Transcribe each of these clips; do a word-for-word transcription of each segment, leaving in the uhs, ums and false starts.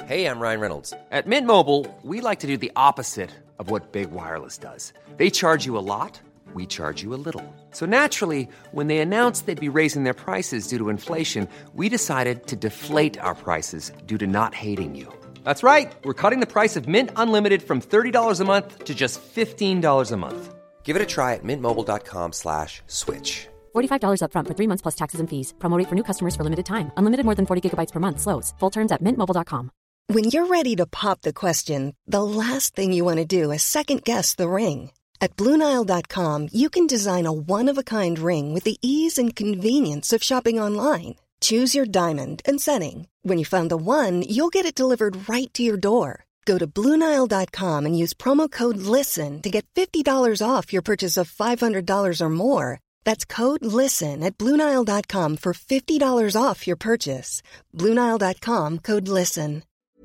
Hey, I'm Ryan Reynolds. At Mint Mobile, we like to do the opposite of what Big Wireless does. They charge you a lot, we charge you a little. So naturally, when they announced they'd be raising their prices due to inflation, we decided to deflate our prices due to not hating you. That's right. We're cutting the price of Mint Unlimited from thirty dollars a month to just fifteen dollars a month. Give it a try at mintmobile.com slash switch. forty-five dollars up front for three months plus taxes and fees. Promo rate for new customers for limited time. Unlimited more than forty gigabytes per month slows. Full terms at mint mobile dot com. When you're ready to pop the question, the last thing you want to do is second-guess the ring. At Blue Nile dot com, you can design a one-of-a-kind ring with the ease and convenience of shopping online. Choose your diamond and setting. When you find the one, you'll get it delivered right to your door. Go to Blue Nile dot com and use promo code LISTEN to get fifty dollars off your purchase of five hundred dollars or more. That's code LISTEN at Blue Nile dot com for fifty dollars off your purchase. Blue Nile dot com, code LISTEN.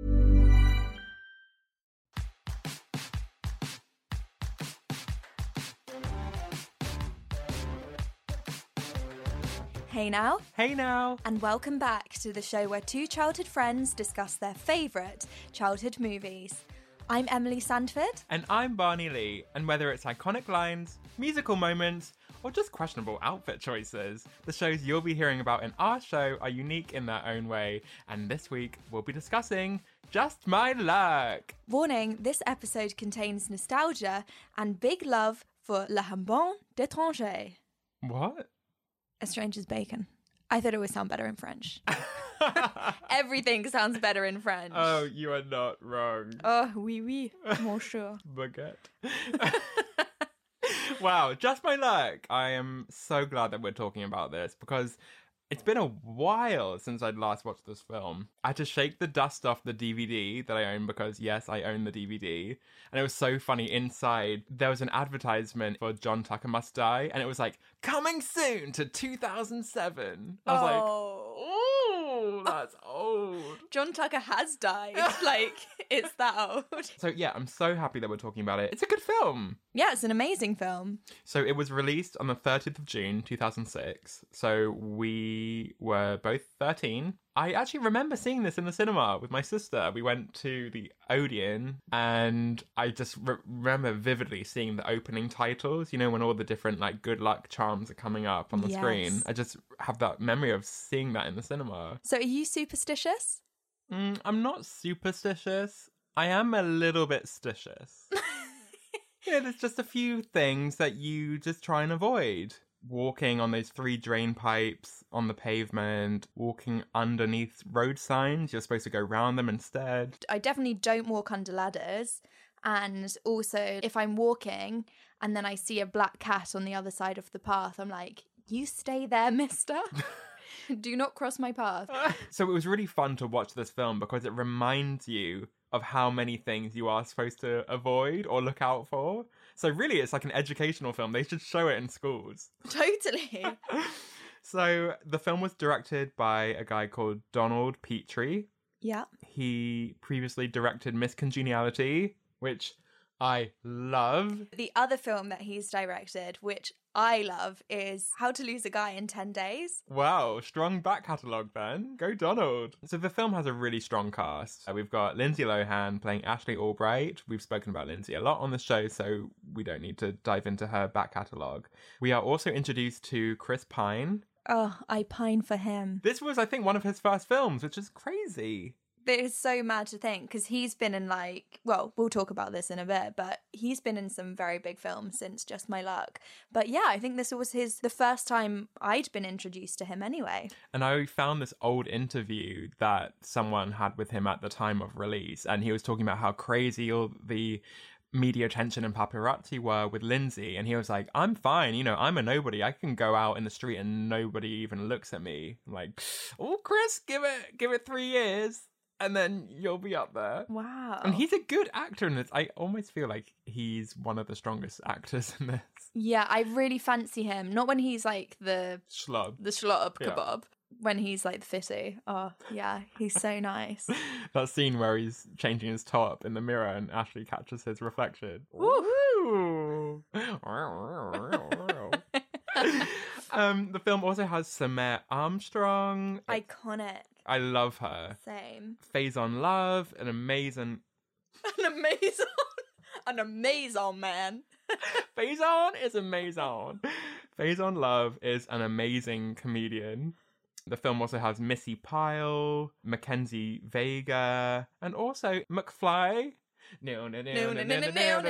Hey now. Hey now. And welcome back to the show where two childhood friends discuss their favourite childhood movies. I'm Emily Sandford. And I'm Barney Lee. And whether it's iconic lines, musical moments, or just questionable outfit choices, the shows you'll be hearing about in our show are unique in their own way. And this week, we'll be discussing Just My Luck. Warning, this episode contains nostalgia and big love for Le Jambon d'étranger. What? A Stranger's Bacon. I thought it would sound better in French. Everything sounds better in French. Oh, you are not wrong. Oh, oui, oui, monsieur. Baguette. Wow, Just My Luck. I am so glad that we're talking about this because it's been a while since I'd last watched this film. I had to shake the dust off the D V D that I own because, yes, I own the D V D. And it was so funny. Inside, there was an advertisement for John Tucker Must Die. And it was like, coming soon to two thousand seven. I was oh. like, ooh, that's old. John Tucker has died. Like, it's that old. So, yeah, I'm so happy that we're talking about it. It's a good film. Yeah, it's an amazing film. So it was released on the thirtieth of June, two thousand six. So we were both thirteen. I actually remember seeing this in the cinema with my sister. We went to the Odeon and I just re- remember vividly seeing the opening titles, you know, when all the different like good luck charms are coming up on the Yes. screen. I just have that memory of seeing that in the cinema. So are you superstitious? Mm, I'm not superstitious. I am a little bit stitious. Yeah, there's just a few things that you just try and avoid. Walking on those three drain pipes on the pavement, walking underneath road signs, you're supposed to go round them instead. I definitely don't walk under ladders. And also, if I'm walking and then I see a black cat on the other side of the path, I'm like, you stay there, mister. Do not cross my path. So it was really fun to watch this film because it reminds you of how many things you are supposed to avoid or look out for. So really, it's like an educational film. They should show it in schools. Totally. So the film was directed by a guy called Donald Petrie. Yeah. He previously directed Miss Congeniality, which I love. The other film that he's directed, which I love, is How to Lose a Guy in ten days. Wow, strong back catalogue then. Go Donald. So the film has a really strong cast. Uh, we've got Lindsay Lohan playing Ashley Albright. We've spoken about Lindsay a lot on the show, so we don't need to dive into her back catalogue. We are also introduced to Chris Pine. Oh, I pine for him. This was, I think, one of his first films, which is crazy. It is so mad to think, because he's been in like, well, we'll talk about this in a bit, but he's been in some very big films since Just My Luck. But yeah, I think this was his the first time I'd been introduced to him anyway. And I found this old interview that someone had with him at the time of release, and he was talking about how crazy all the media attention and paparazzi were with Lindsay, and he was like, I'm fine, you know, I'm a nobody. I can go out in the street and nobody even looks at me. I'm like, oh, Chris, give it, give it three years. And then you'll be up there. Wow. And he's a good actor in this. I almost feel like he's one of the strongest actors in this. Yeah, I really fancy him. Not when he's like the... Schlub. The schlub Yeah. kebab. When he's like the fitty. Oh, yeah, he's so nice. That scene where he's changing his top in the mirror and Ashley catches his reflection. Woo! Woo! Um, the film also has Samare Armstrong. Iconic. I love her. Same. Faison Love, an amazing... An amazing, an amazing man. Faison is amazing. Faison Love is an amazing comedian. The film also has Missy Pyle, Mackenzie Vega, and also McFly. No, no, no, no, no, no, no,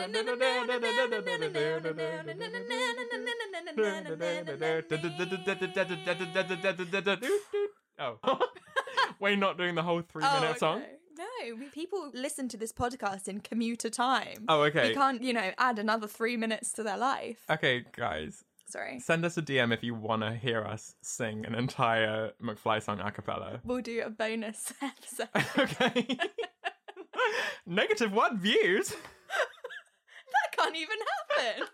no, no, no. Oh, we're not doing the whole three-minute song. No, we, people listen to this podcast in commuter time. Oh, okay. We can't, you know, add another three minutes to their life. Okay, guys. Sorry. Send us a D M if you want to hear us sing an entire McFly song a cappella. We'll do a bonus episode. Okay. Negative one views. That can't even happen.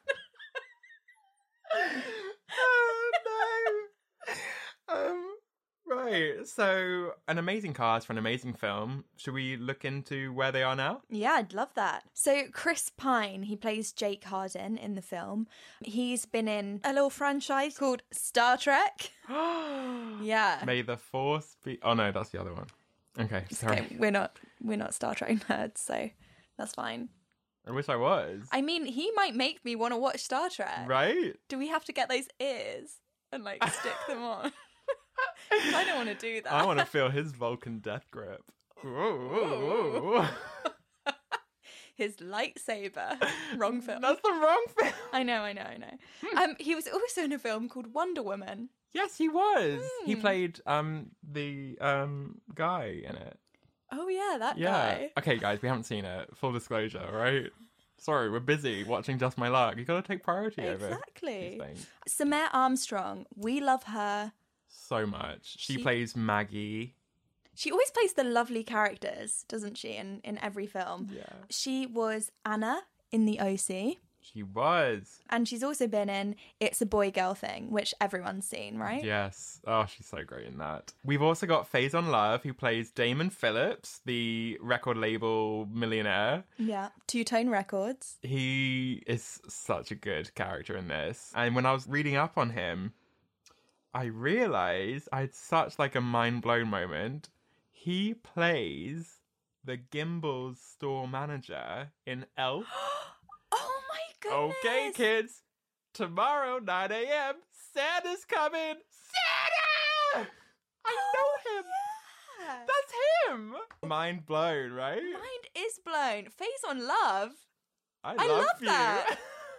Oh, no. Um... Right, so an amazing cast for an amazing film. Should we look into where they are now? Yeah, I'd love that. So Chris Pine, he plays Jake Hardin in the film. He's been in a little franchise called Star Trek. Yeah. May the Force be... Oh no, that's the other one. Okay, sorry. Okay, we're not we're not Star Trek nerds, so that's fine. I wish I was. I mean, he might make me want to watch Star Trek. Right? Do we have to get those ears and like stick them on? I don't want to do that. I want to feel his Vulcan death grip. Whoa, whoa, whoa. His lightsaber. Wrong film. That's the wrong film. I know, I know, I know. Um, he was also in a film called Wonder Woman. Yes, he was. Mm. He played um the um guy in it. Oh yeah, that Yeah. guy. Okay, guys, we haven't seen it. Full disclosure, right? Sorry, we're busy watching Just My Luck. You got to take priority over Exactly. these things. Samare Armstrong, we love her. So much. She, She- plays Maggie. She always plays the lovely characters, doesn't she, in, in every film? Yeah. She was Anna in The O C, She was. and she's also been in It's a Boy Girl Thing, which everyone's seen, right? Yes. Oh, she's so great in that. We've also got Faison Love, who plays Damon Phillips, the record label millionaire. Yeah. Two Tone Records. He is such a good character in this. And when I was reading up on him, I realized I had such like a mind blown moment. He plays the Gimbals store manager in Elf. Oh my goodness. Okay, kids. Tomorrow, nine a.m., Santa's coming. Santa! I know him. Yeah. That's him. Mind blown, right? Mind is blown. Face on love. I, I love, love you. that.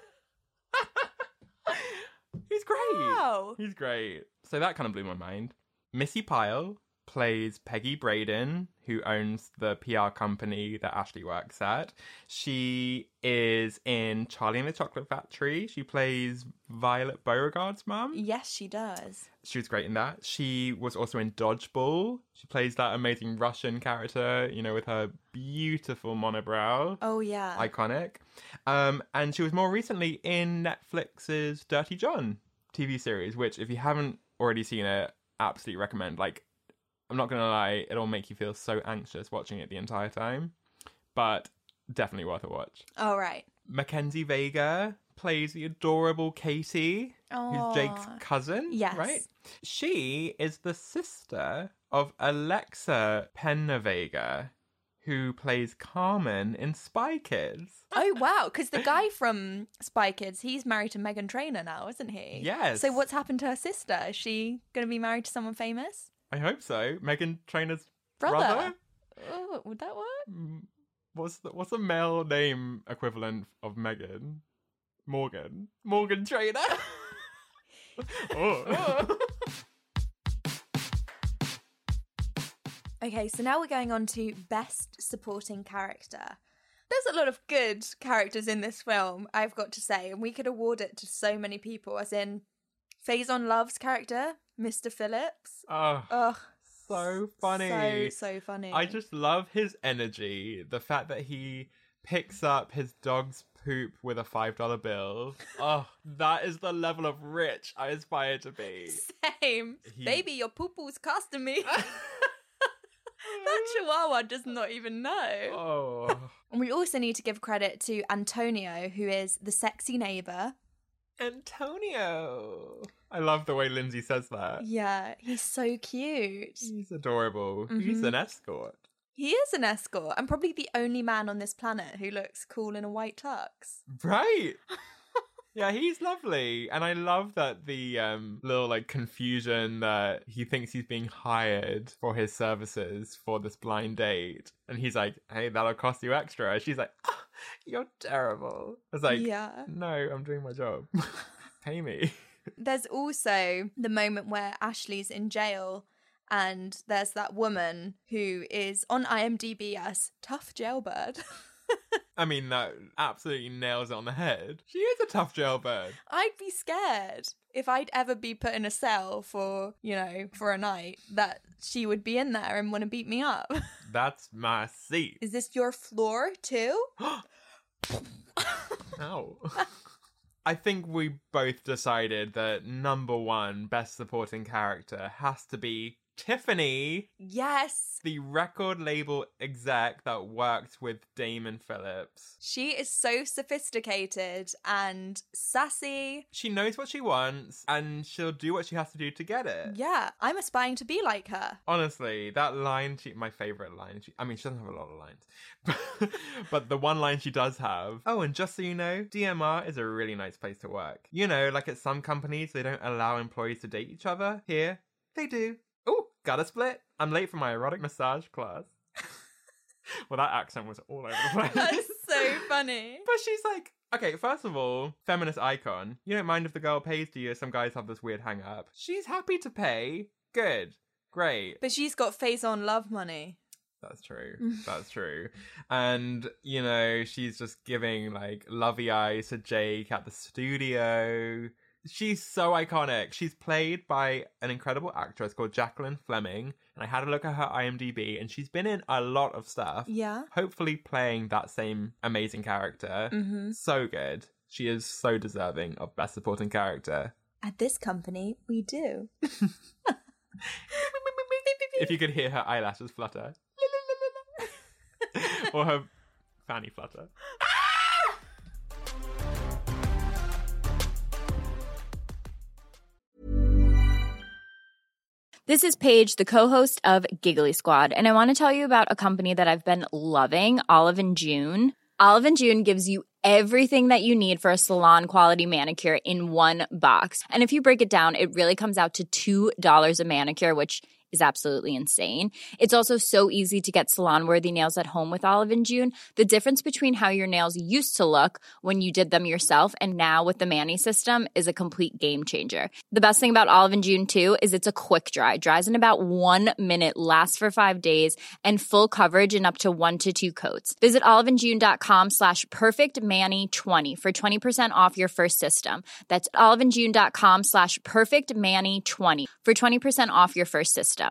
He's great. Wow. He's great. So that kind of blew my mind. Missy Pyle plays Peggy Braden, who owns the P R company that Ashley works at. She is in Charlie and the Chocolate Factory. She plays Violet Beauregard's mum. Yes, she does. She was great in that. She was also in Dodgeball. She plays that amazing Russian character, you know, with her beautiful monobrow. Oh, yeah. Iconic. Um, and she was more recently in Netflix's Dirty John T V series, which if you haven't already seen it, absolutely recommend. Like, I'm not going to lie, it'll make you feel so anxious watching it the entire time, but definitely worth a watch. All right. Mackenzie Vega plays the adorable Katie, who's Jake's Aw. cousin, Yes. right? She is the sister of Alexa Penna-Vega, who plays Carmen in Spy Kids. Oh, wow. Because the guy from Spy Kids, he's married to Meghan Trainor now, isn't he? Yes. So what's happened to her sister? Is she going to be married to someone famous? I hope so. Meghan Trainor's Brother. brother? Oh, would that work? Mm, What's the, what's the male name equivalent of Meghan? Morgan. Morgan Trainor. oh. Okay, so now we're going on to Best Supporting Character. There's a lot of good characters in this film, I've got to say, and we could award it to so many people, as in Faison Love's character, Mister Phillips. Oh, Ugh. so funny. So, so funny. I just love his energy. The fact that he picks up his dog's poop with a five dollar bill. Oh, that is the level of rich I aspire to be. Same. He- Baby, your poo-poo's costing me. That chihuahua does not even know. Oh. And we also need to give credit to Antonio, who is the sexy neighbour. Antonio. I love the way Lindsay says that. Yeah, he's so cute. He's adorable. Mm-hmm. He's an escort. He is an escort and probably the only man on this planet who looks cool in a white tux. Right. Yeah, he's lovely. And I love that the um, little like confusion that he thinks he's being hired for his services for this blind date. And he's like, hey, that'll cost you extra. And she's like, oh, you're terrible. It's like, yeah. No, I'm doing my job. Pay me. There's also the moment where Ashley's in jail and there's that woman who is on IMDb as tough jailbird. I mean, that absolutely nails it on the head. She is a tough jailbird. I'd be scared if I'd ever be put in a cell for, you know, for a night, that she would be in there and want to beat me up. That's my seat. Is this your floor too? Ow. I think we both decided that number one best supporting character has to be Tiffany. Yes. The record label exec that worked with Damon Phillips. She is so sophisticated and sassy. She knows what she wants and she'll do what she has to do to get it. Yeah, I'm aspiring to be like her. Honestly, that line, she, my favorite line. She, I mean, she doesn't have a lot of lines. But the one line she does have. Oh, and just so you know, D M R is a really nice place to work. You know, like at some companies, they don't allow employees to date each other. Here, they do. Oh, got a split. I'm late for my erotic massage class. Well, that accent was all over the place. That's so funny. But she's like, okay, first of all, feminist icon. You don't mind if the girl pays, do you? Some guys have this weird hang up. She's happy to pay. Good. Great. But she's got face on love money. That's true. That's true. And, you know, she's just giving, like, lovey eyes to Jake at the studio. She's so iconic. She's played by an incredible actress called Jacqueline Fleming. And I had a look at her IMDb, and she's been in a lot of stuff. Yeah. Hopefully playing that same amazing character. Mm-hmm. So good. She is so deserving of Best Supporting Character. At this company, we do. If you could hear her eyelashes flutter. Or her fanny flutter. This is Paige, the co-host of Giggly Squad, and I want to tell you about a company that I've been loving, Olive and June. Olive and June gives you everything that you need for a salon-quality manicure in one box. And if you break it down, it really comes out to two dollars a manicure, which is absolutely insane. It's also so easy to get salon-worthy nails at home with Olive and June. The difference between how your nails used to look when you did them yourself and now with the Mani system is a complete game changer. The best thing about Olive and June, too, is it's a quick dry. Dries in about one minute, lasts for five days, and full coverage in up to one to two coats. Visit oliveandjune.com slash perfectmani20 for twenty percent off your first system. That's oliveandjune.com slash perfectmani20 for twenty percent off your first system.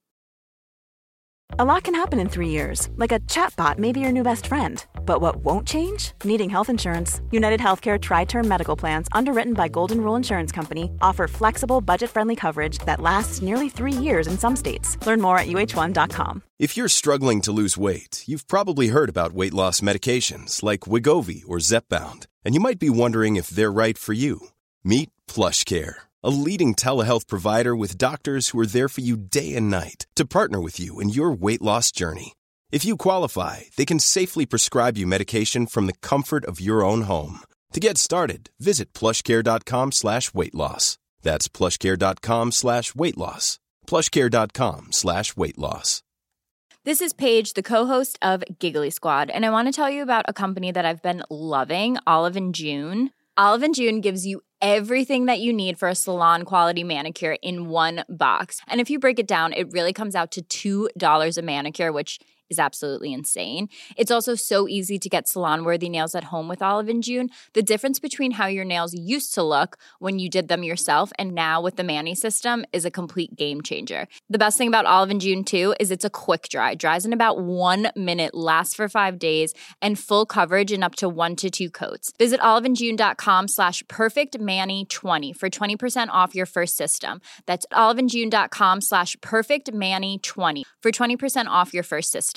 A lot can happen in three years, like a chatbot may be your new best friend. But what won't change? Needing health insurance. United Healthcare Tri-Term Medical Plans, underwritten by Golden Rule Insurance Company, offer flexible, budget-friendly coverage that lasts nearly three years in some states. Learn more at U H one dot com. If you're struggling to lose weight, you've probably heard about weight loss medications like Wegovy or Zepbound, and you might be wondering if they're right for you. Meet PlushCare, a leading telehealth provider with doctors who are there for you day and night to partner with you in your weight loss journey. If you qualify, they can safely prescribe you medication from the comfort of your own home. To get started, visit plushcare.com slash weight loss. That's plushcare.com slash weight loss. plushcare.com slash weight loss. This is Paige, the co-host of Giggly Squad, and I want to tell you about a company that I've been loving, Olive and June. Olive and June gives you everything that you need for a salon-quality manicure in one box. And if you break it down, it really comes out to two dollars a manicure, which is absolutely insane. It's also so easy to get salon-worthy nails at home with Olive and June. The difference between how your nails used to look when you did them yourself and now with the Mani system is a complete game changer. The best thing about Olive and June, too, is it's a quick dry. Dries in about one minute, lasts for five days, and full coverage in up to one to two coats. Visit oliveandjune.com slash perfectmani20 for twenty percent off your first system. That's oliveandjune.com slash perfectmani20 for twenty percent off your first system.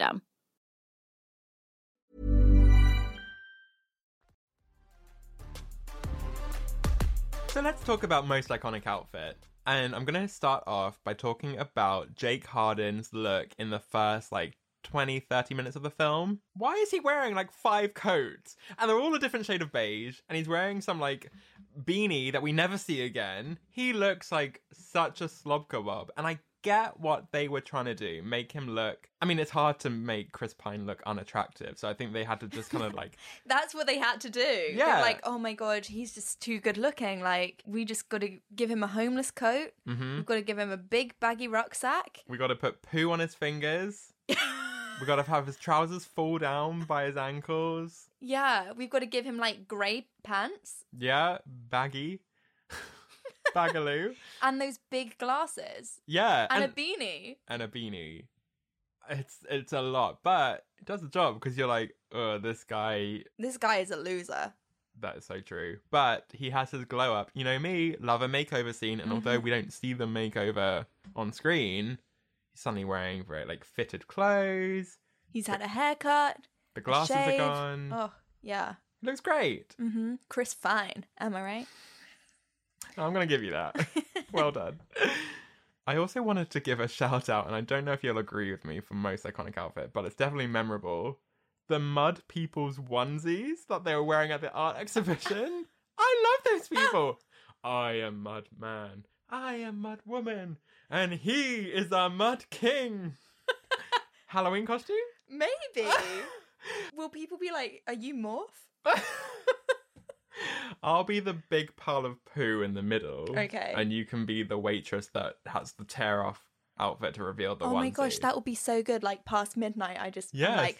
So let's talk about most iconic outfit. And I'm going to start off by talking about Jake Harden's look in the first, like, twenty, thirty minutes of the film. Why is he wearing, like, five coats? And they're all a different shade of beige. And he's wearing some, like, beanie that we never see again. He looks like such a slob kebab. And I get what they were trying to do. Make him look... I mean, it's hard to make Chris Pine look unattractive. So I think they had to just kind of, like... That's what they had to do. Yeah. They're like, oh my God, he's just too good looking. Like, we just got to give him a homeless coat. Mm-hmm. We've got to give him a big baggy rucksack. We got to put poo on his fingers. We got to have his trousers fall down by his ankles. Yeah, we've got to give him, like, grey pants. Yeah, baggy. Bagaloo. And those big glasses. Yeah. And, and a beanie. And a beanie. It's it's a lot, but it does the job because you're like, oh, this guy... This guy is a loser. That is so true. But he has his glow up. You know me, love a makeover scene, and mm-hmm. although we don't see the makeover on screen, he's suddenly wearing very, like, fitted clothes. He's had a haircut. The glasses are gone. Oh, yeah. He looks great. Mm-hmm. Chris Fine, am I right? I'm going to give you that. Well done. I also wanted to give a shout out, and I don't know if you'll agree with me for most iconic outfit, but it's definitely memorable. The Mud People's onesies that they were wearing at the art exhibition. I love those people. I am Mud Man. I am Mud Woman. And he is a Mud King. Halloween costume? Maybe. Will people be like, are you Morph? I'll be the big pile of poo in the middle. Okay. And you can be the waitress that has the tear off outfit to reveal the onesie. Oh my gosh, that would be so good. Like past midnight, I just yes. like...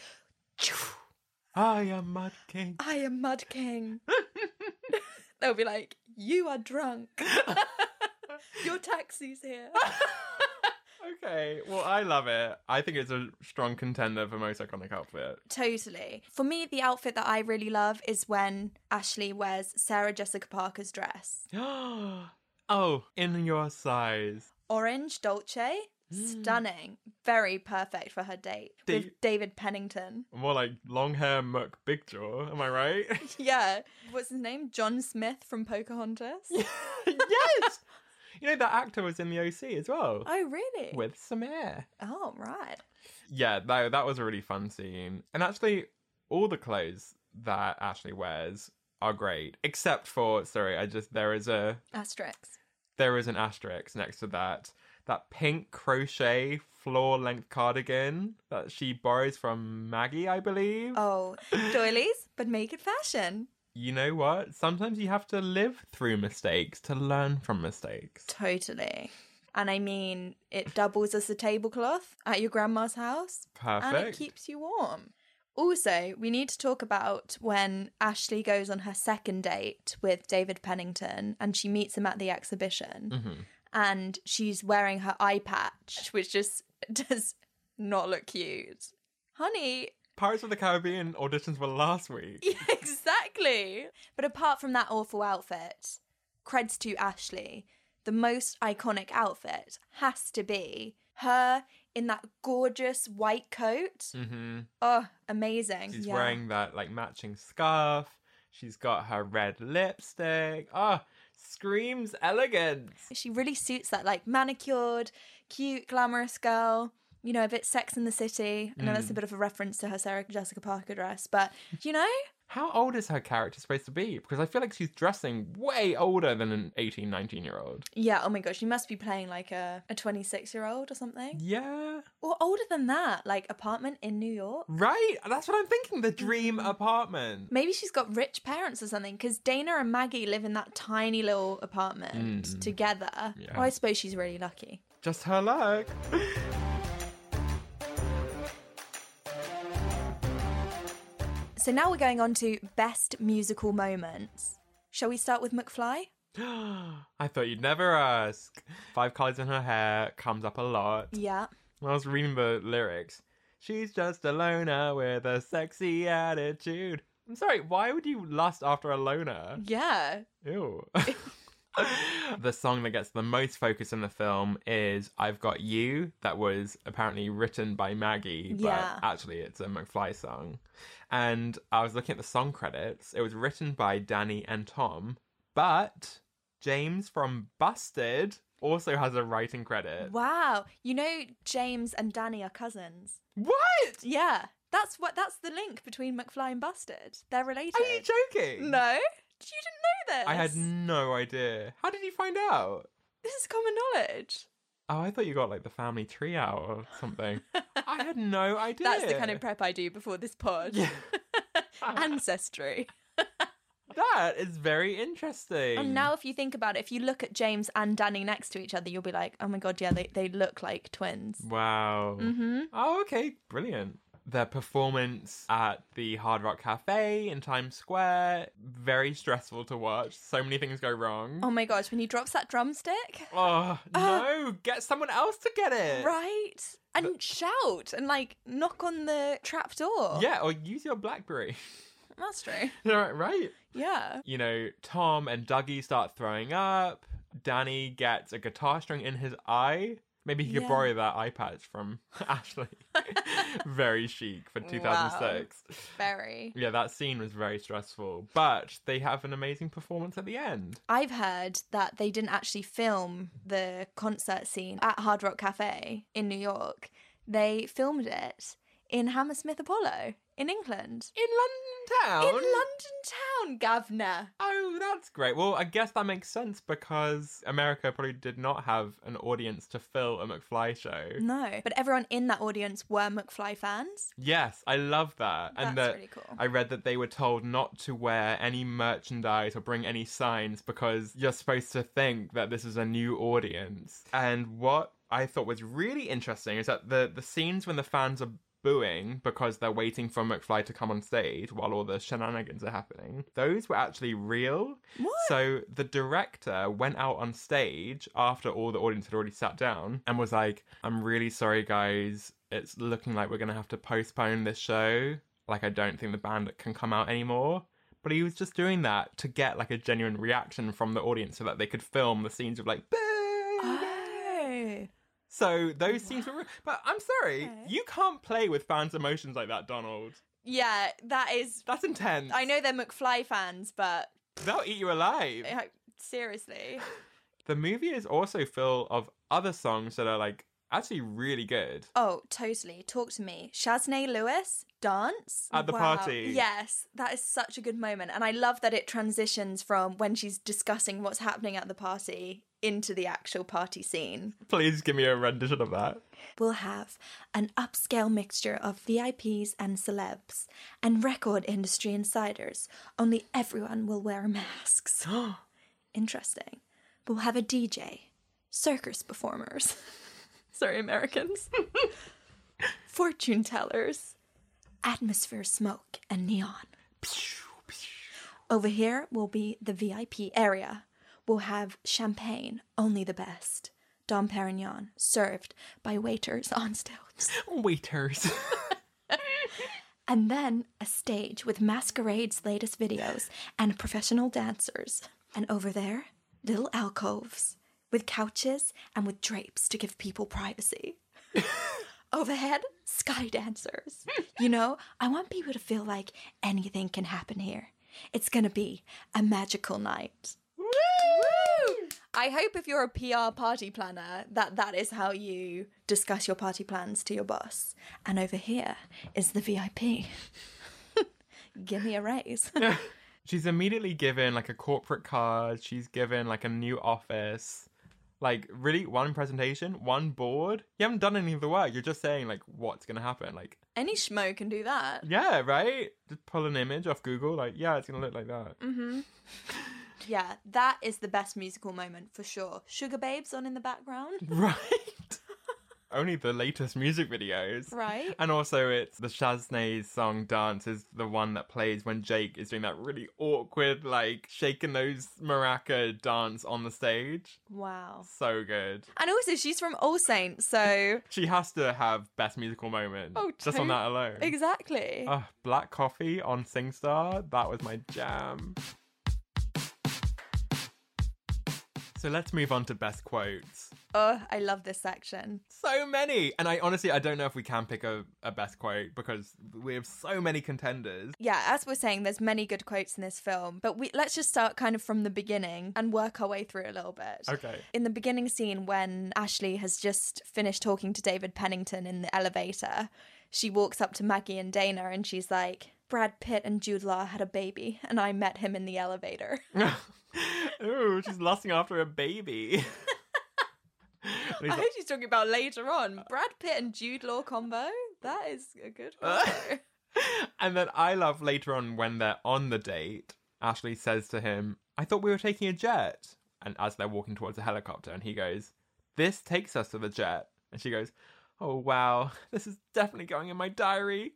I am Mud King. I am Mud King. They'll be like, you are drunk. Your taxi's here. Okay, well, I love it. I think it's a strong contender for most iconic outfit. Totally. For me, the outfit that I really love is when Ashley wears Sarah Jessica Parker's dress. Oh, in your size. Orange Dolce. Stunning. Very perfect for her date Da- with David Pennington. More like long hair muck big jaw, am I right? Yeah. What's his name? John Smith from Pocahontas? Yes! You know, that actor was in the O C as well. Oh, really? With Samir. Oh, right. Yeah, that, that was a really fun scene. And actually, all the clothes that Ashley wears are great. Except for, sorry, I just, there is a... Asterisk. There is an asterisk next to that. That pink crochet floor-length cardigan that she borrows from Maggie, I believe. Oh, doilies, but make it fashion. You know what? Sometimes you have to live through mistakes to learn from mistakes. Totally. And I mean, it doubles as a tablecloth at your grandma's house. Perfect. And it keeps you warm. Also, we need to talk about when Ashley goes on her second date with David Pennington and she meets him at the exhibition. Mm-hmm. And she's wearing her eye patch, which just does not look cute. Honey... Pirates of the Caribbean auditions were last week. Yeah, exactly. But apart from that awful outfit, creds to Ashley, the most iconic outfit has to be her in that gorgeous white coat. Mm-hmm. Oh, amazing. She's yeah. wearing that, like, matching scarf. She's got her red lipstick. Oh, screams elegance. She really suits that, like, manicured, cute, glamorous girl. You know, a bit Sex in the City. I know mm. that's a bit of a reference to her Sarah Jessica Parker dress, but, you know? How old is her character supposed to be? Because I feel like she's dressing way older than an eighteen, nineteen-year-old. Yeah, oh my gosh, she must be playing like a, a twenty-six-year-old or something. Yeah. Or older than that, like Apartment in New York. Right, that's what I'm thinking, the dream apartment. Maybe she's got rich parents or something, because Dana and Maggie live in that tiny little apartment mm. together. Yeah. Well, I suppose she's really lucky. Just her luck. So now we're going on to best musical moments. Shall we start with McFly? I thought you'd never ask. Five colours in her hair comes up a lot. Yeah. When I was reading the lyrics, she's just a loner with a sexy attitude. I'm sorry, why would you lust after a loner? Yeah. Ew. The song that gets the most focus in the film is I've Got You, that was apparently written by Maggie, but yeah. actually it's a McFly song. And I was looking at the song credits. It was written by Danny and Tom, but James from Busted also has a writing credit. Wow. You know, James and Danny are cousins. What? Yeah. That's what. That's the link between McFly and Busted. They're related. Are you joking? No? You didn't know this? I had no idea. How did you find out? This is common knowledge. Oh, I thought you got like the family tree out or something. I had no idea. That's the kind of prep I do before this pod. Yeah. Ancestry. That is very interesting. And now if you think about it, if you look at James and Danny next to each other, you'll be like, oh my God, yeah, they, they look like twins. Wow. Mm-hmm. Oh, okay. Brilliant. Their performance at the Hard Rock Cafe in Times Square, very stressful to watch. So many things go wrong. Oh my gosh, when he drops that drumstick. Oh, no. Get someone else to get it. Right. And but... shout and like knock on the trap door. Yeah, or use your BlackBerry. That's true. Right, right. Yeah. You know, Tom and Dougie start throwing up. Danny gets a guitar string in his eye. Maybe he could Yeah. borrow that eye patch from Ashley. Very chic for two thousand six. Wow. Very. Yeah, that scene was very stressful. But they have an amazing performance at the end. I've heard that they didn't actually film the concert scene at Hard Rock Cafe in New York. They filmed it in Hammersmith Apollo in England. In London town? In London town, Governor. Oh, that's great. Well, I guess that makes sense because America probably did not have an audience to fill a McFly show. No, but everyone in that audience were McFly fans. Yes, I love that. That's and that really cool. I read that they were told not to wear any merchandise or bring any signs because you're supposed to think that this is a new audience. And what I thought was really interesting is that the, the scenes when the fans are booing because they're waiting for McFly to come on stage while all the shenanigans are happening, those were actually real. What? So the director went out on stage after all the audience had already sat down and was like, I'm really sorry guys, it's looking like we're gonna have to postpone this show. Like, I don't think the band can come out anymore. But he was just doing that to get like a genuine reaction from the audience so that they could film the scenes of like, boo! Oh. So those scenes were real. But I'm sorry, Okay. you can't play with fans' emotions like that, Donald. Yeah, that is... That's intense. I know they're McFly fans, but... They'll eat you alive. uh, seriously. The movie is also full of other songs that are like actually really good. Oh, totally. Talk to me. Shaznay Lewis, Dance. At the Wow. party. Yes, that is such a good moment. And I love that it transitions from when she's discussing what's happening at the party into the actual party scene. Please give me a rendition of that. We'll have an upscale mixture of V I Ps and celebs and record industry insiders. Only everyone will wear masks. Interesting. We'll have a D J, circus performers. Sorry, Americans. Fortune tellers, atmosphere smoke and neon. Over here will be the V I P area. We'll have champagne, only the best. Dom Perignon, served by waiters on stilts. Waiters. And then a stage with Masquerade's latest videos and professional dancers. And over there, little alcoves with couches and with drapes to give people privacy. Overhead, sky dancers. You know, I want people to feel like anything can happen here. It's gonna be a magical night. Woo! I hope if you're a P R party planner that that is how you discuss your party plans to your boss. And over here is the V I P. Give me a raise. She's immediately given like a corporate card. She's given like a new office. Like, really, one presentation, one board. You haven't done any of the work. You're just saying like what's gonna happen. Like, Any schmo can do that. yeah, right? Just pull an image off Google. Like, yeah, it's gonna look like that. Mm-hmm. Yeah, that is the best musical moment for sure. Sugar Babes on in the background. Right? Only the latest music videos. Right. And also it's the Shaznay's song Dance is the one that plays when Jake is doing that really awkward, like, shaking those maraca dance on the stage. Wow. So good. And also, she's from All Saints, so... She has to have best musical moment. Oh, just on that alone. Exactly. Uh, Black Coffee on SingStar, that was my jam. So let's move on to best quotes. Oh, I love this section. So many. And I honestly, I don't know if we can pick a, a best quote because we have so many contenders. Yeah, as we're saying, there's many good quotes in this film, but we let's just start kind of from the beginning and work our way through a little bit. Okay. In the beginning scene, when Ashley has just finished talking to David Pennington in the elevator, she walks up to Maggie and Dana and she's like, Brad Pitt and Jude Law had a baby and I met him in the elevator. Ooh, she's lusting after a baby. I like, hope she's talking about later on. Brad Pitt and Jude Law combo? That is a good combo. And then I love later on when they're on the date, Ashley says to him, I thought we were taking a jet. And as they're walking towards the helicopter, and he goes, this takes us to the jet. And she goes, oh, wow, this is definitely going in my diary.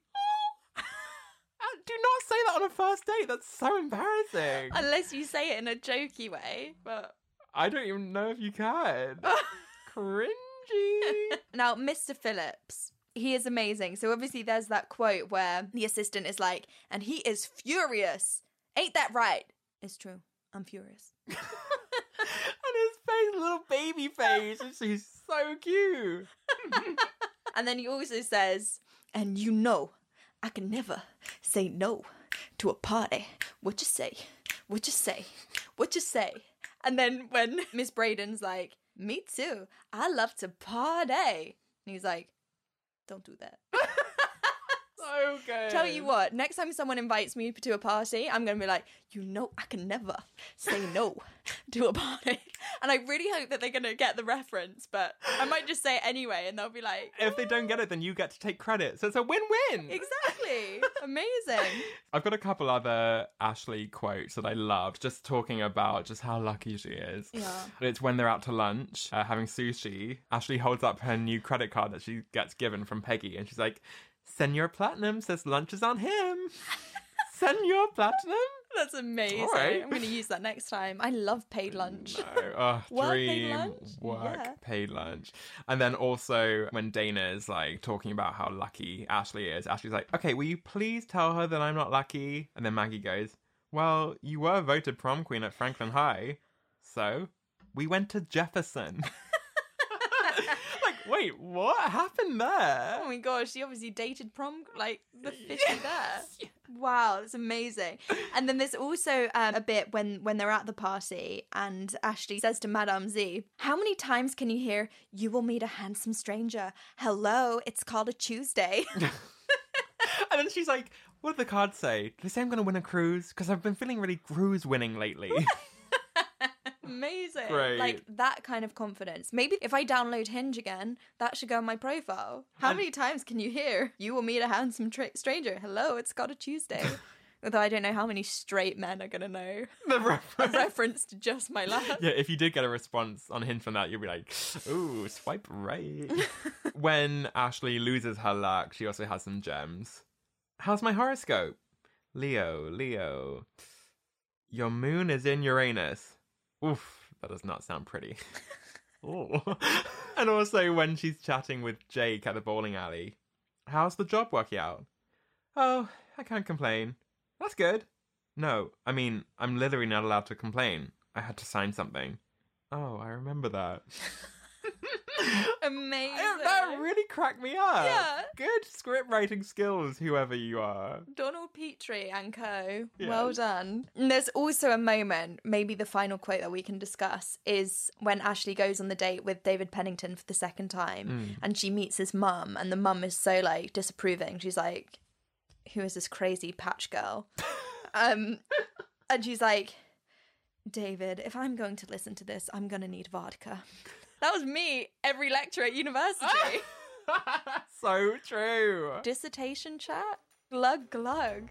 Do not say that on a first date. That's so embarrassing. Unless you say it in a jokey way, but... I don't even know if you can. Cringy. Now, Mister Phillips, he is amazing. So obviously there's that quote where the assistant is like, and he is furious. Ain't that right? It's true. I'm furious. And his face, little baby face. She's so cute. And then he also says, and you know, I can never say no to a party. What you say? What you say? What you say? And then when Miss Braden's like, me too. I love to party. And he's like, don't do that. So good. Tell you what, next time someone invites me to a party, I'm going to be like, you know, I can never say no to a party. And I really hope that they're going to get the reference, but I might just say it anyway and they'll be like... If they don't get it, then you get to take credit. So it's a win-win. Exactly. Amazing. I've got a couple other Ashley quotes that I loved, just talking about just how lucky she is. Yeah. It's when they're out to lunch, uh, having sushi. Ashley holds up her new credit card that she gets given from Peggy, and she's like, Senor Platinum says lunch is on him. Senor Platinum? That's amazing. Right. I'm going to use that next time. I love paid lunch. No. Oh, Work dream paid lunch? work Yeah. paid lunch. And then also when Dana is like talking about how lucky Ashley is, Ashley's like, okay, will you please tell her that I'm not lucky? And then Maggie goes, well, you were voted prom queen at Franklin High, so we went to Jefferson. Wait, what happened there? Oh my gosh, she obviously dated prom, like, the fifty there. Wow, that's amazing. And then there's also um, a bit when, when they're at the party and Ashley says to Madame Z, how many times can you hear, you will meet a handsome stranger? Hello, it's called a Tuesday. And then she's like, what did the cards say? Did they say I'm going to win a cruise? Because I've been feeling really cruise winning lately. Amazing. Great. Like that kind of confidence. Maybe if I download Hinge again, that should go on my profile. How And- many times can you hear, you will meet a handsome tra- stranger? Hello, it's got a Tuesday. Although I don't know how many straight men are going to know The a reference. reference to Just My Luck. Yeah, if you did get a response on Hinge from that, you'd be like, ooh, swipe right. When Ashley loses her luck, she also has some gems. How's my horoscope? Leo, Leo. Your moon is in Uranus. Oof, that does not sound pretty. Oh. And also when she's chatting with Jake at the bowling alley. How's the job working out? Oh, I can't complain. That's good. No, I mean, I'm literally not allowed to complain. I had to sign something. Oh, I remember that. Amazing. That really cracked me up. Yeah. Good script writing skills, whoever you are. Donald Petrie and co. Yes. Well done. And there's also a moment, maybe the final quote that we can discuss, is when Ashley goes on the date with David Pennington for the second time Mm. and she meets his mum and the mum is so like disapproving. She's like, who is this crazy patch girl? um, and she's like, David, if I'm going to listen to this, I'm going to need vodka. That was me every lecture at university. So true. Dissertation chat? Glug glug.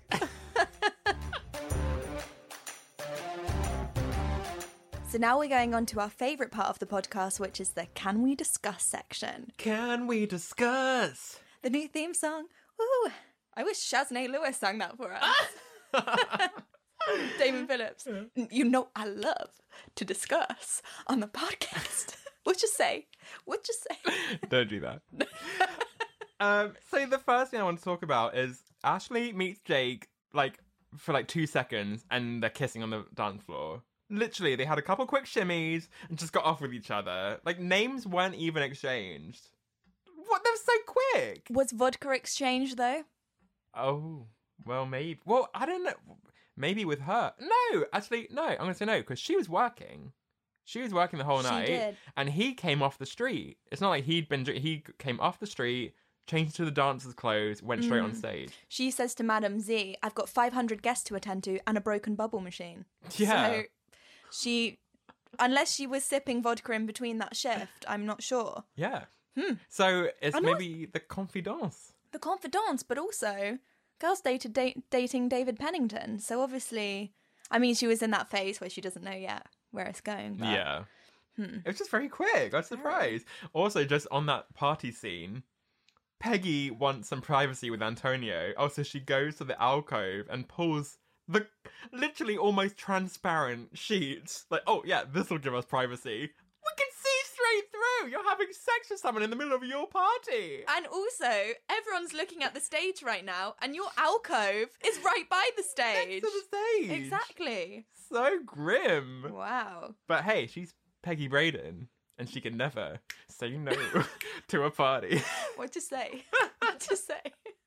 So now we're going on to our favourite part of the podcast, which is the Can We Discuss section. Can we discuss? The new theme song. Woo! I wish Shaznay Lewis sang that for us. Damon Phillips. You know I love to discuss on the podcast. What you say? What you say? Don't do that. um, so the first thing I want to talk about is Ashley meets Jake, like, for like two seconds, and they're kissing on the dance floor. Literally, they had a couple quick shimmies and just got off with each other. Like, names weren't even exchanged. What? That was so quick. Was vodka exchanged, though? Oh, well, maybe. Well, I don't know. Maybe with her. No, actually, no. I'm going to say no, because she was working. She was working the whole She night. did. And he came off the street. It's not like he'd been... He came off the street, changed to the dancer's clothes, went straight on stage. She says to Madam Z, I've got five hundred guests to attend to and a broken bubble machine. Yeah. So she, unless she was sipping vodka in between that shift, I'm not sure. Yeah. Hmm. So it's I'm not- maybe the confidence. The confidants, but also girls dated date, dating David Pennington. So obviously, I mean, she was in that phase where she doesn't know yet where it's going. But Yeah. It was just very quick. I was surprised. Also, just on that party scene, Peggy wants some privacy with Antonio. Oh, so she goes to the alcove and pulls the literally almost transparent sheets. Like, oh yeah, this will give us privacy. We can see straight through. You're having sex with someone in the middle of your party. And also, everyone's looking at the stage right now, and your alcove is right by the stage. Next to the stage. Exactly. So grim. Wow. But hey, she's Peggy Braden, and she can never say no to a party. What to say? What to say?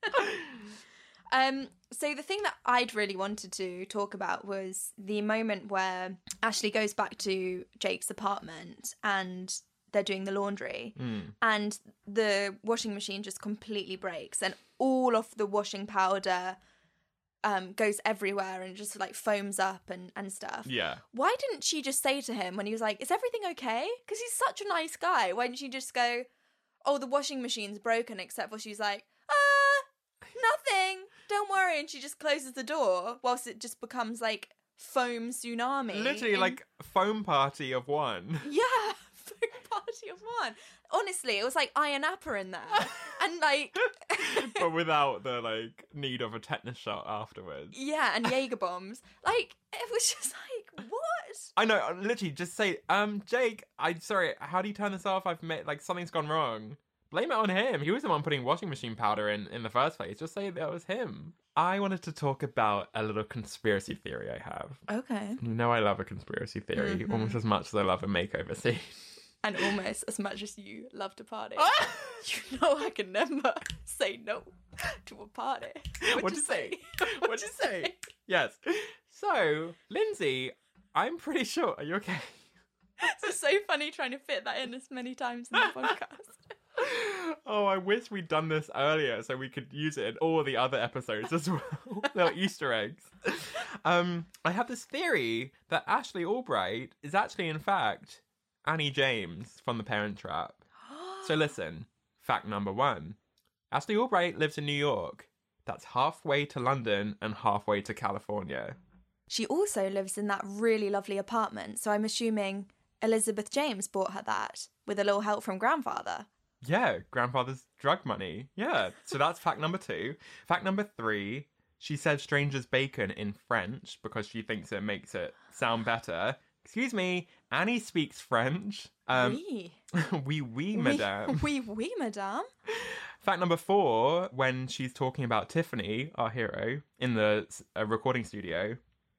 um. So the thing that I'd really wanted to talk about was the moment where Ashley goes back to Jake's apartment and they're doing the laundry, Mm. and the washing machine just completely breaks, and all of the washing powder um goes everywhere and just like foams up and and stuff. Yeah. Why didn't she just say to him when he was like, is everything okay? Because he's such a nice guy. Why didn't she just go, oh, the washing machine's broken, except for she's like, ah, nothing, don't worry. And she just closes the door whilst it just becomes like foam tsunami. Literally, And- like, foam party of one. yeah, foam party of one. Honestly, it was like Iron Appa in there. And like, But without the, like, need of a tetanus shot afterwards. yeah, and Jaeger bombs. Like, it was just like, what? I know, literally, just say, um, Jake, I'm sorry, how do you turn this off? I've made, like, something's gone wrong. Blame it on him. He was the one putting washing machine powder in in the first place. Just say that was him. I wanted to talk about a little conspiracy theory I have. Okay. You know I love a conspiracy theory Mm-hmm. almost as much as I love a makeover scene. And almost as much as you love to party. You know I can never say no to a party. What'd you say? What'd you say? Yes. So, Lindsay, I'm pretty sure... Are you okay? It's so funny trying to fit that in as many times in the podcast. Oh, I wish we'd done this earlier so we could use it in all the other episodes as well. Little Easter eggs. Um, I have this theory that Ashley Albright is actually, in fact, Annie James from The Parent Trap. So listen, fact number one. Ashley Albright lives in New York. That's halfway to London and halfway to California. She also lives in that really lovely apartment, so I'm assuming Elizabeth James bought her that with a little help from grandfather. Yeah, grandfather's drug money. Yeah, so that's fact number two. Fact number three, she said stranger's bacon in French because she thinks it makes it sound better. Excuse me, Annie speaks French. Um, oui. oui, oui, madame. Oui, oui, madame. Fact number four, when she's talking about Tiffany, our hero, in the uh, recording studio,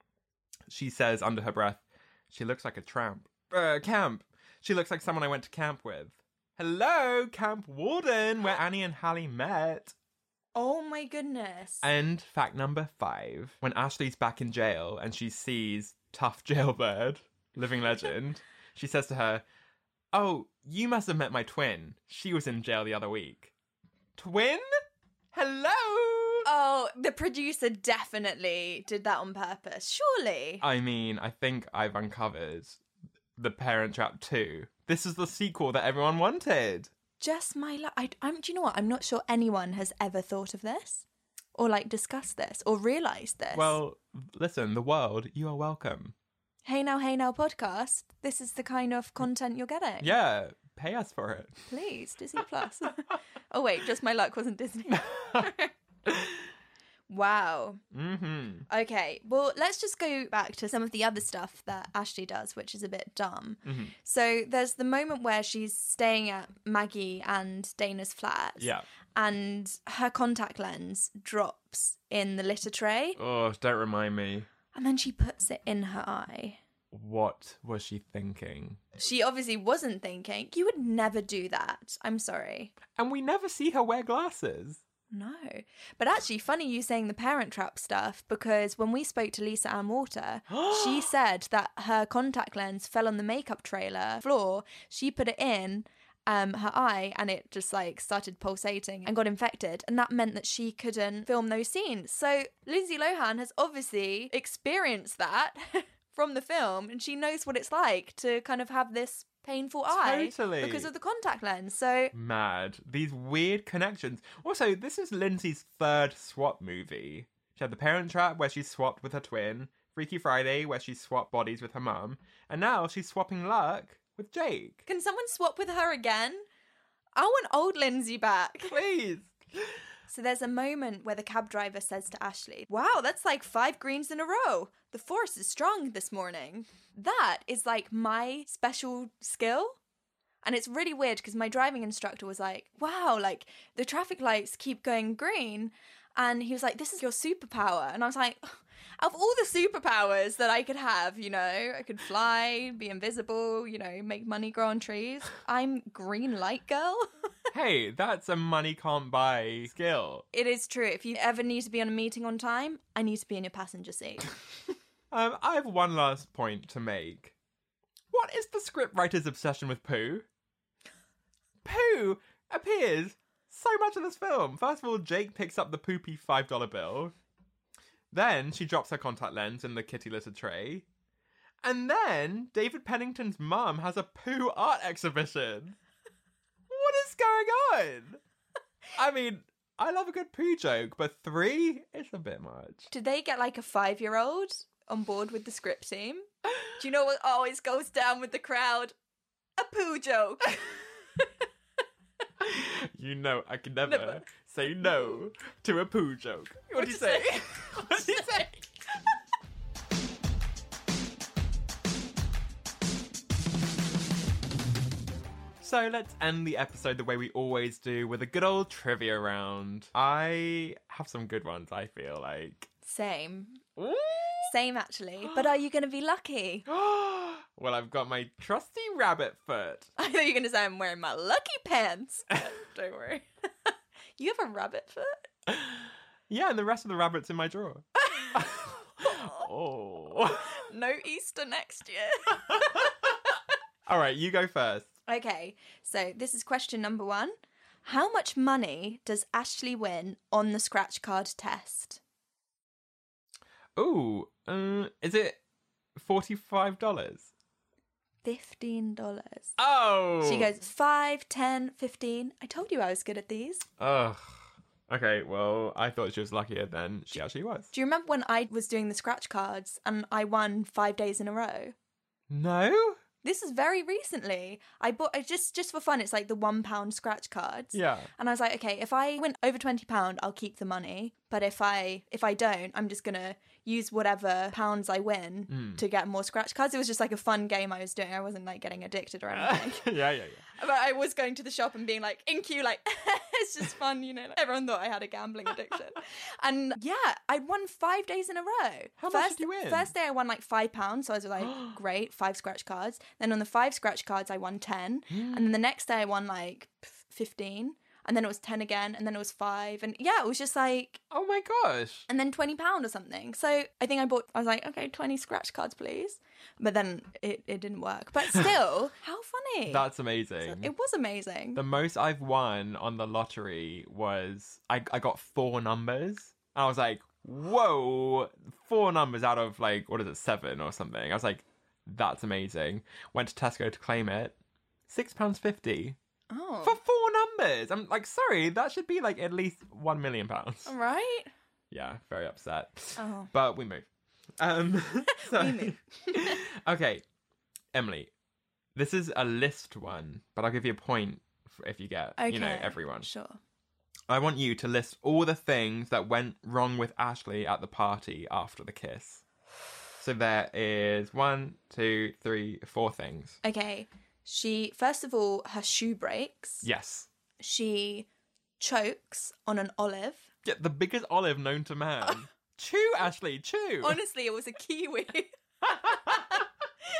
she says under her breath, she looks like a tramp. Uh, camp. She looks like someone I went to camp with. Hello, Camp Warden, where Annie and Hallie met. Oh my goodness. And fact number five, when Ashley's back in jail and she sees tough jailbird, living legend, she says to her, oh, you must have met my twin. She was in jail the other week. Twin? Hello? Oh, the producer definitely did that on purpose. Surely. I mean, I think I've uncovered The Parent Trap two. This is the sequel that everyone wanted. Just my luck. I, I'm, do you know what? I'm not sure anyone has ever thought of this or like discussed this or realised this. Well, listen, the world, you are welcome. Hey Now, Hey Now podcast. This is the kind of content you're getting. Yeah, pay us for it. Please, Disney Plus. Oh wait, Just My Luck wasn't Disney. Wow. Mm-hmm. Okay, well, let's just go back to some of the other stuff that Ashley does, which is a bit dumb. Mm-hmm. So there's the moment where she's staying at Maggie and Dana's flat. Yeah. And her contact lens drops in the litter tray. Oh, don't remind me. And then she puts it in her eye. what was she thinking? She obviously wasn't thinking. You would never do that. I'm sorry. And we never see her wear glasses. No. But actually, funny you saying the Parent Trap stuff, because when we spoke to Lisa Ann Walter, she said that her contact lens fell on the makeup trailer floor. She put it in um, her eye and it just like started pulsating and got infected. And that meant that she couldn't film those scenes. So Lindsay Lohan has obviously experienced that from the film, and she knows what it's like to kind of have this painful eye Totally. because of the contact lens. So Mad. These weird connections. Also, this is Lindsay's third swap movie. She had The Parent Trap, where she swapped with her twin, Freaky Friday, where she swapped bodies with her mum, and now she's swapping luck with Jake. can someone swap with her again? I want old Lindsay back. Please. So there's a moment where the cab driver says to Ashley, wow, that's like five greens in a row. The force is strong this morning. That is like my special skill. And it's really weird because my driving instructor was like, wow, like the traffic lights keep going green. And he was like, this is your superpower. And I was like, out of all the superpowers that I could have, you know, I could fly, be invisible, you know, make money grow on trees. I'm green light girl. Hey, that's a money can't buy skill. It is true. If you ever need to be on a meeting on time, I need to be in your passenger seat. um, I have one last point to make. What is the scriptwriter's obsession with poo? Poo appears so much in this film. First of all, Jake picks up the poopy five dollar bill. Then she drops her contact lens in the kitty litter tray. And then David Pennington's mum has a poo art exhibition. What is going on? I mean, I love a good poo joke, but three is a bit much. Did they get like a five-year-old on board with the script team? Do you know what always goes down with the crowd? A poo joke. You know, I can never, Never. say no to a poo joke. What do you say? What do you say? So let's end the episode the way we always do, with a good old trivia round. I have some good ones, I feel like. Same. Ooh. Same, actually. But are you going to be lucky? Well, I've got my trusty rabbit foot. I thought you were going to say I'm wearing my lucky pants. Don't worry. You have a rabbit foot? Yeah, and the rest of the rabbits in my drawer. Oh. No Easter next year. All right, you go first. Okay, so this is question number one. How much money does Ashley win on the scratch card test? Ooh, uh, is it forty-five dollars? fifteen dollars. Oh! She goes five, ten, fifteen. I told you I was good at these. Ugh. Okay, well, I thought she was luckier than she actually was. Do you remember when I was doing the scratch cards and I won five days in a row? No? This is very recently. I bought I just just for fun. It's like the one pound scratch cards. Yeah. And I was like, okay, if I win over twenty pound, I'll keep the money. But if I if I don't, I'm just gonna use whatever pounds I win Mm. to get more scratch cards. It was just like a fun game I was doing. I wasn't like getting addicted or anything. yeah, yeah, yeah. But I was going to the shop and being like in queue, like it's just fun, you know. Like, everyone thought I had a gambling addiction, and yeah, I won five days in a row. How first, much did you win? First day I won like five pounds, so I was like, great, five scratch cards. Then on the five scratch cards I won ten, and then the next day I won like fifteen, and then it was ten again, and then it was five, and yeah, it was just like, oh my gosh, and then twenty pound or something. So I think I bought. I was like, okay, twenty scratch cards, please. But then it, it didn't work. But still, how funny. That's amazing. So it was amazing. The most I've won on the lottery was I, I got four numbers. And I was like, whoa, four numbers out of like, what is it, seven or something. I was like, that's amazing. Went to Tesco to claim it. Six pounds fifty. Oh. For four numbers. I'm like, sorry, that should be like at least one million pounds. All right. Yeah, very upset. Oh. But we move. Um, so, We move. Okay, Emily, this is a list one, but I'll give you a point if you get, Okay. you know, everyone. Sure. I want you to list all the things that went wrong with Ashley at the party after the kiss. So there is one, two, three, four things. Okay. She, first of all, her shoe breaks. Yes. She chokes on an olive. Yeah, the biggest olive known to man. Chew, Ashley, chew. Honestly, it was a kiwi.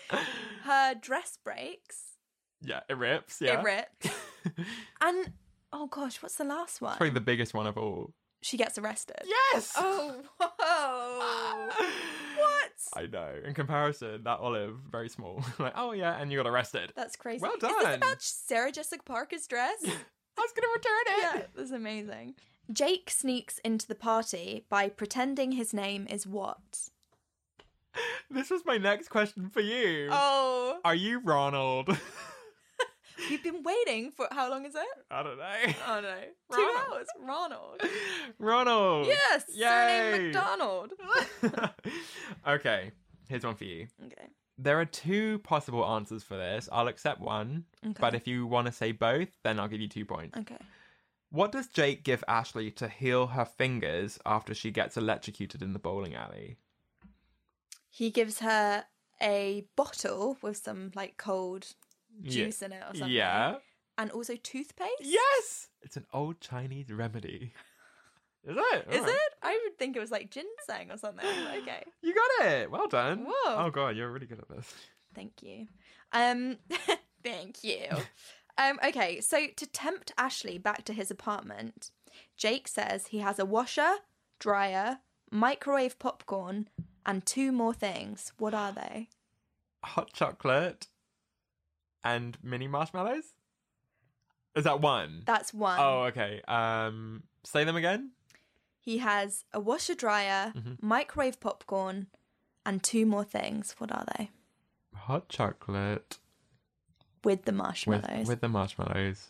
Her dress breaks. Yeah, it rips. Yeah, It rips. And, oh gosh, what's the last one? Probably the biggest one of all. She gets arrested. Yes! Oh, whoa. What? I know. In comparison, that olive, very small. Like, oh yeah, and you got arrested. That's crazy. Well Is this done. about Sarah Jessica Parker's dress? I was going to return it. Yeah, that's amazing. Jake sneaks into the party by pretending his name is what? This was my next question for you. Oh. Are you Ronald? We've been waiting for, how long is it? I don't know. Oh no. Two Ronald. hours. Ronald. Ronald. Yes. Surname Yay. McDonald. Okay, here's one for you. Okay. There are two possible answers for this. I'll accept one, Okay. but if you want to say both, then I'll give you two points. Okay. What does Jake give Ashley to heal her fingers after she gets electrocuted in the bowling alley? He gives her a bottle with some like cold juice Yeah. in it or something. Yeah. And also toothpaste? Yes! It's an old Chinese remedy. Is it? Is Alright. it? I would think it was like ginseng or something. Okay. You got it. Well done. Whoa. Oh god, you're really good at this. Thank you. Um thank you. Um okay, so to tempt Ashley back to his apartment, Jake says he has a washer, dryer, microwave popcorn, and two more things. What are they? Hot chocolate and mini marshmallows? Is that one? That's one. Oh, okay. Um, say them again. He has a washer dryer, Mm-hmm. microwave popcorn, and two more things. What are they? Hot chocolate With the with, marshmallows. with the marshmallows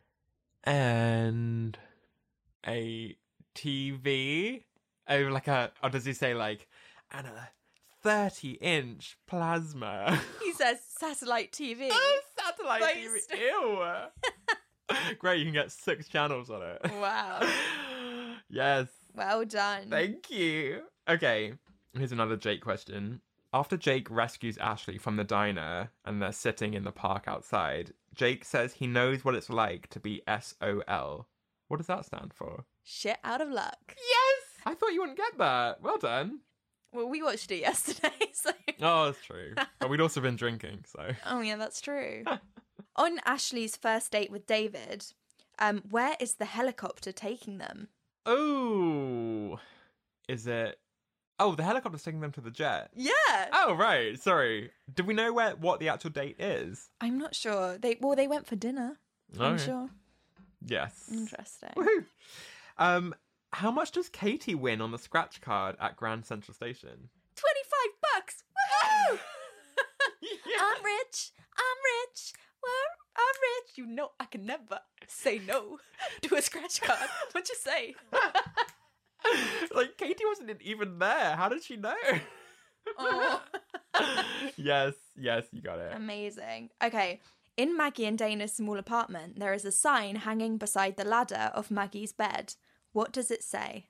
and a T V. Oh, like a. Or does he say like and a thirty-inch plasma? He says satellite T V. Oh, satellite Like, T V. st- Ew. Great, you can get six channels on it. Wow. Yes. Well done. Thank you. Okay, here's another Jake question. After Jake rescues Ashley from the diner and they're sitting in the park outside, Jake says he knows what it's like to be S O L. What does that stand for? Shit out of luck. Yes! I thought you wouldn't get that. Well done. Well, we watched it yesterday, so. Oh, that's true. But we'd also been drinking, so. Oh, yeah, that's true. On Ashley's first date with David, um, where is the helicopter taking them? Oh, is it? Oh, the helicopter's taking them to the jet. Yeah. Oh, right. Sorry. Did we know where what the actual date is? I'm not sure. They well, they went for dinner. I'm Okay. sure. Yes. Interesting. Woohoo. Um, how much does Katie win on the scratch card at Grand Central Station? twenty-five bucks. Woohoo! I'm rich. I'm rich. Well, I'm rich. You know I can never say no to a scratch card. What'd you say? Like, Katie wasn't even there. How did she know? Oh. Yes, yes, you got it. Amazing. Okay. In Maggie and Dana's small apartment, there is a sign hanging beside the ladder of Maggie's bed. What does it say?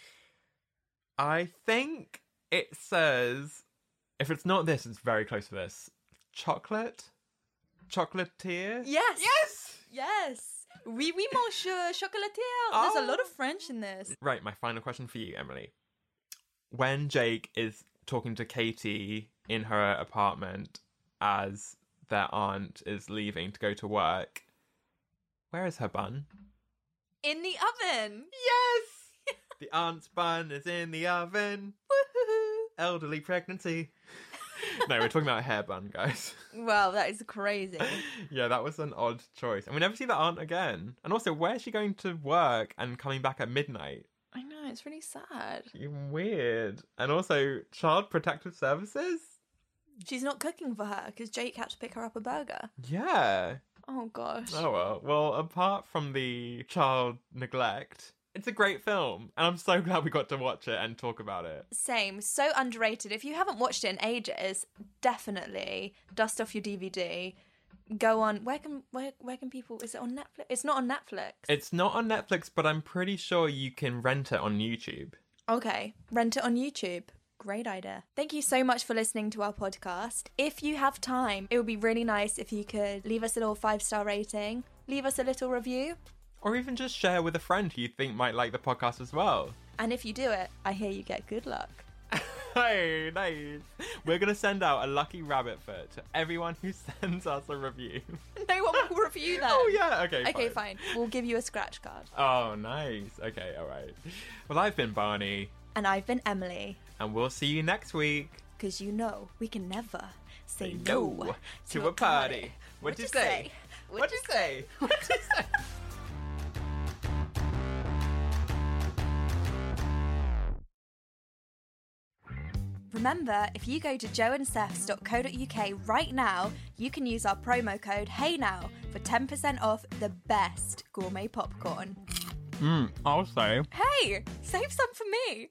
I think it says, if it's not this, it's very close to this. Chocolate? Chocolatier? Yes. Yes! Yes. Oui, oui, monsieur chocolatier. There's a lot of French in this. Right, my final question for you, Emily. When Jake is talking to Katie in her apartment as their aunt is leaving to go to work, where is her bun? In the oven. Yes! The aunt's bun is in the oven. Woohoo. Elderly pregnancy. No, we're talking about a hair bun, guys. Wow, that is crazy. Yeah, that was an odd choice. And we never see the aunt again. And also, where's she going to work and coming back at midnight? I know, it's really sad. Even weird. And also, Child Protective Services? She's not cooking for her because Jake had to pick her up a burger. Yeah. Oh, gosh. Oh well. Well, apart from the child neglect, it's a great film. And I'm so glad we got to watch it and talk about it. Same. So underrated. If you haven't watched it in ages, definitely dust off your D V D. Go on. Where can where where can people? Is it on Netflix? It's not on Netflix. It's not on Netflix, but I'm pretty sure you can rent it on YouTube. Okay. Rent it on YouTube. Great idea. Thank you so much for listening to our podcast. If you have time, it would be really nice if you could leave us a little five-star rating, leave us a little review, Or even just share with a friend who you think might like the podcast as well. and if you do it, I hear you get good luck. Hey, nice. We're going to send out a lucky rabbit foot to everyone who sends us a review. No one will review them. Oh, yeah. Okay, Okay, fine. fine. We'll give you a scratch card. Oh, nice. Okay, all right. Well, I've been Barney. And I've been Emily. And we'll see you next week. Because you know we can never say, Say no, no to, to a party. What'd you say? What'd What'd you say? What'd you say? Remember, if you go to joe and seths dot co dot uk right now, you can use our promo code HeyNow for ten percent off the best gourmet popcorn. Mm, I'll say. Hey, save some for me.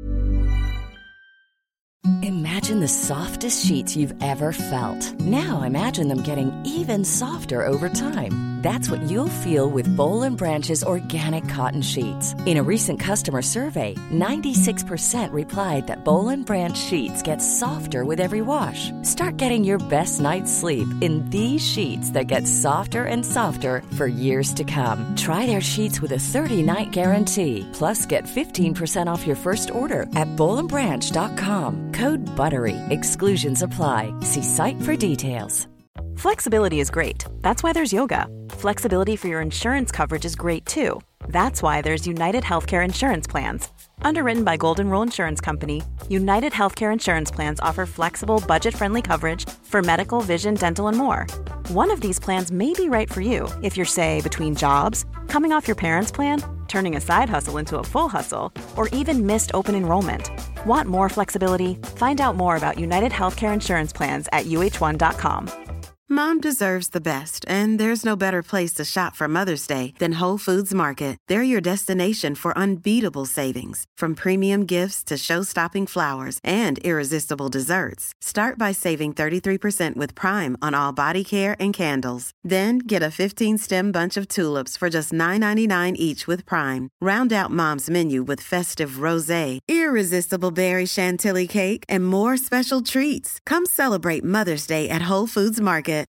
Imagine the softest sheets you've ever felt. Now imagine them getting even softer over time. That's what you'll feel with Boll and Branch's organic cotton sheets. In a recent customer survey, ninety-six percent replied that Boll and Branch sheets get softer with every wash. Start getting your best night's sleep in these sheets that get softer and softer for years to come. Try their sheets with a thirty-night guarantee. Plus, get fifteen percent off your first order at boll and branch dot com. Code BUTTERY. Exclusions apply. See site for details. Flexibility is great. That's why there's yoga. Flexibility for your insurance coverage is great too. That's why there's United Healthcare Insurance Plans. Underwritten by Golden Rule Insurance Company, United Healthcare Insurance Plans offer flexible, budget-friendly coverage for medical, vision, dental, and more. One of these plans may be right for you if you're, say, between jobs, coming off your parents' plan, turning a side hustle into a full hustle, or even missed open enrollment. Want more flexibility? Find out more about United Healthcare Insurance Plans at U H one dot com. Mom deserves the best, and there's no better place to shop for Mother's Day than Whole Foods Market. They're your destination for unbeatable savings, from premium gifts to show-stopping flowers and irresistible desserts. Start by saving thirty-three percent with Prime on all body care and candles. Then get a fifteen-stem bunch of tulips for just nine ninety-nine each with Prime. Round out Mom's menu with festive rosé, irresistible berry chantilly cake, and more special treats. Come celebrate Mother's Day at Whole Foods Market.